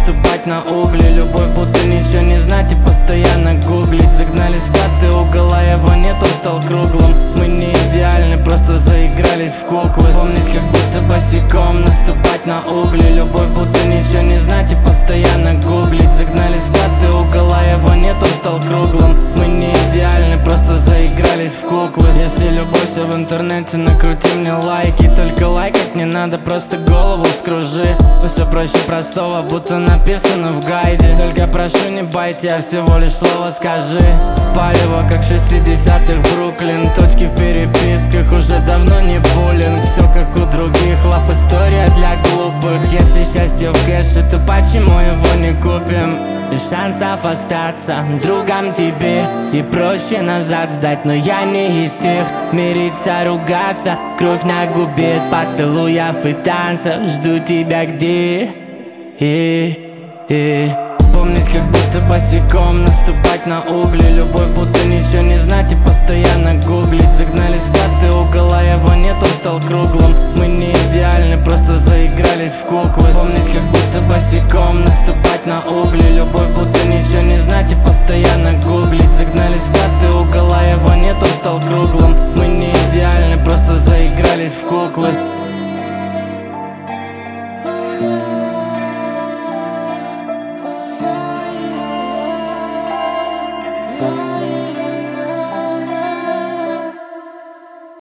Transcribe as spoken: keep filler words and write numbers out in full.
наступать на угли. Любовь будто ничего не знать и постоянно гуглить. Загнались в пятый угол, а его нет, он стал круглым. Мы не идеальны, просто заигрались в куклы. Помнить, как будто босиком наступать на угли. Любовь будто ничего не знать и постоянно гуглить. Загнались в пятый угол, а его нет, он стал круглым. Мы не идеальны, просто заигрались в куклы. Если любовь все в интернете, накрути мне лайки. Только лайкать не надо, просто голову скружи. Все проще простого, будто написано в гайде. Только прошу, не байте, а всего лишь слово скажи. Палево, как в шестидесятых Бруклин. Точки в переписках, уже давно не буллинг. Все как у других, лав история для глупых. Если счастье в кэше, то почему его не купим? И шансов остаться другом тебе и проще назад сдать, но я не из тех. Мириться, ругаться, кровь на губе от поцелуев и танцев. Жду тебя где? И, и. Помнить, как будто босиком наступать на угли. Любовь будто ничего не знать и постоянно гуглить. Загнались в пятый угол, а его нет, он стал круглым. Мы не идеальны, просто заигрались в куклы. Помнить, как будто босиком наступать на угли. Любовь будто ничего не знать и постоянно гуглить. Загнались в пятый угол, а его нет, он стал круглым. Мы не идеальны, просто заигрались в куклы.